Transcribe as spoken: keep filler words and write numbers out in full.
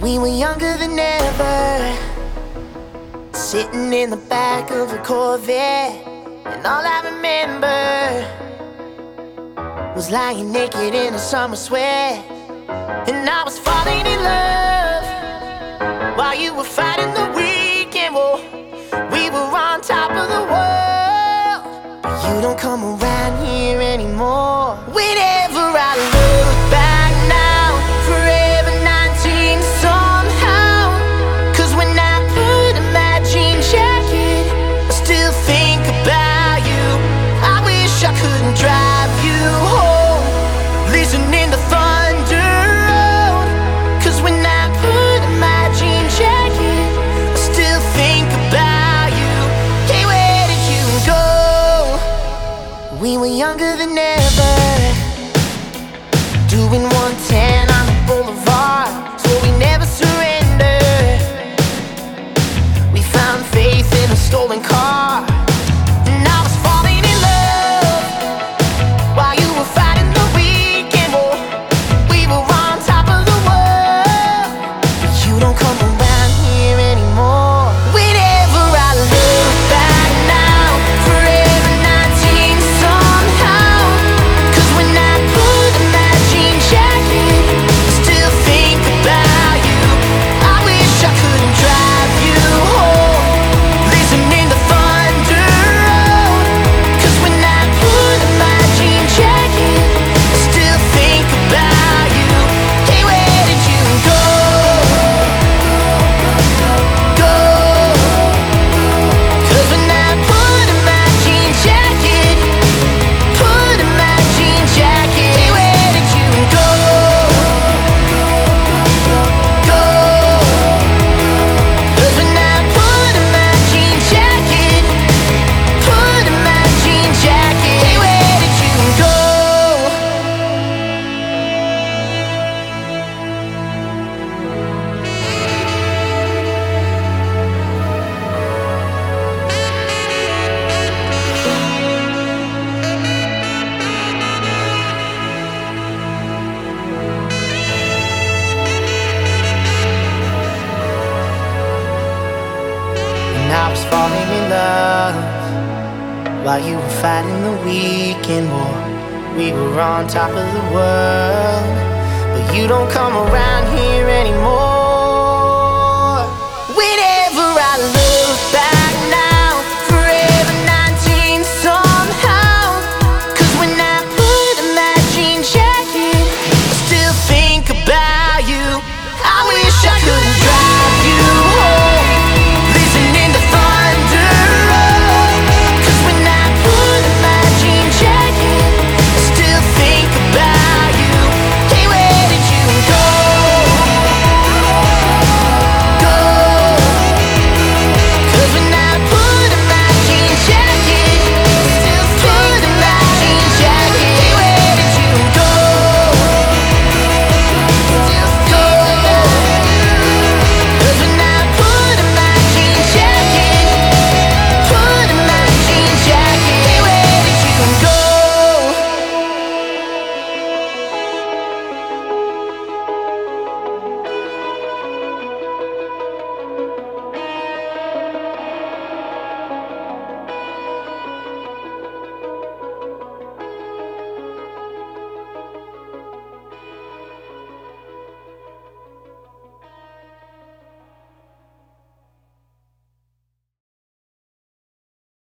We were younger than ever, sitting in the back of a Corvette, and all I remember was lying naked in a summer sweat. And I was falling in love while you were fighting the weekend war. We were on top of the world, but you don't come around here anymore. Whenever I look back now, forever nineteen somehow. Cause when I put on my jean jacket, I still think about you. I wish I couldn't drive you home, listening to thunder road. Cause when I put on my jean jacket, I still think about you. Hey, where did you go? We were younger than ever, doing one ten on the boulevard, so we never surrendered. We found faith in a stolen car, and I was falling in love while you were fighting the weekend war. We were on top of the world, but you don't come around here anymore. Whenever I look back now, forever nineteen somehow. Cause when I put on my jean jacket, I still think about you. I wish I couldn't drive you home, listening to thunder road. Cause when I put on my jean jacket, I still think about you. Hey, where did you go? Go. Cause when I put on my jean jacket, put on my jean jacket, hey, where did you go? Go. Cause when I put on my jean jacket, put on my jean jacket, hey, where did you go? And I was falling in love while you were fighting the weekend war. We were on top of the world, but you don't come around here anymore.